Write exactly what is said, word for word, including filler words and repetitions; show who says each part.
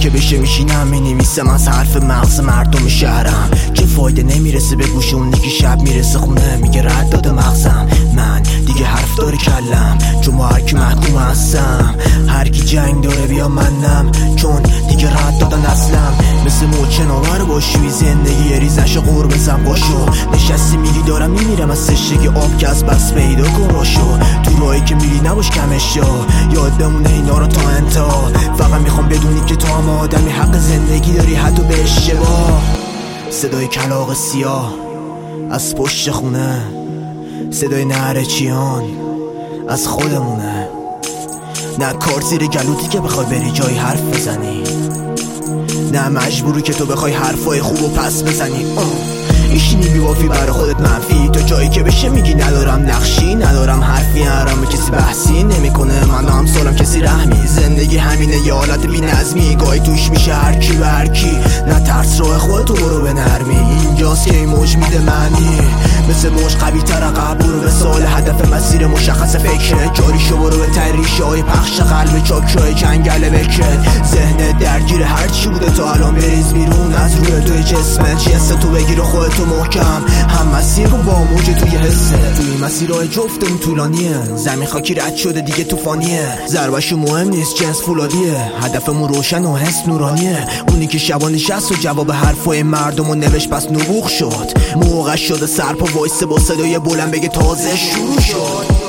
Speaker 1: که بشه میشینم مینویسم از حرف مغز مردم شهرم که فایده نمیرسه به گوش اون که شب میرسه خونه میگه رد داده مغزم. من دیگه حرف داره کلم چون با هرکی محکوم هستم، هرکی جنگ داره بیا منم چون دیگه رد دادن اصلم. مثل موچناور باشوی زندگی یه ریزش قور بزن باشو، نشستی میگی دارم میمیرم از تشنگی آب که از بس پیدا کن راشو. تو راهی که میری نباش کمش شو، یاد بمونه اینا رو تا انتها. فقط میخوام بدونی که تو هم آدمی حق زندگی داری حتی به اشتباه. صدای کلاغ سیاه از پشت خونه، صدای نعره چیان از خودمونه. نه کار زیر گلوتی که بخوای بری جای حرف بزنی، نه مجبوری که تو بخوای حرفای خوب و پس بزنی. ایشینی بیوافی برای خودت منفی، تو جایی که بشه میگی ندارم نقشی ندارم حرفی، هرام کسی بحثی نمیکنه من هم سالم کسی رحمی. زندگی همینه یه حالت بی نظمی، گاهی توش میشه هرکی به هرکی. نه ترس راه خودتو برو به نرمی، اینجاست که این موج میده معنی. مثل موج قوی تر عقب برو به سال هدف مسیر مشخص فکره. جاری شو برو به تریشه های پخش قلب چاکرای جنگل بکن. ذهن درگیر هرچی بوده تا الان بریز بیرون از روی توی جسمت. جست تو بگیر خودتو محکم، هم مسیر رو با موج توی حسه. توی این مسیرهای جفتمون طولانیه، زمین خاکی رد شده دیگه طوفانیه. ضربشو مهم نیست جنس فولادیه، هدفمون روشن و حس نورانیه. اونی که شبان نشست و جواب حرفای مردمو نوشت پس نبوغ شد. موقع شده سرپا وایسه با صدای بلند بگه تازه شروع شد.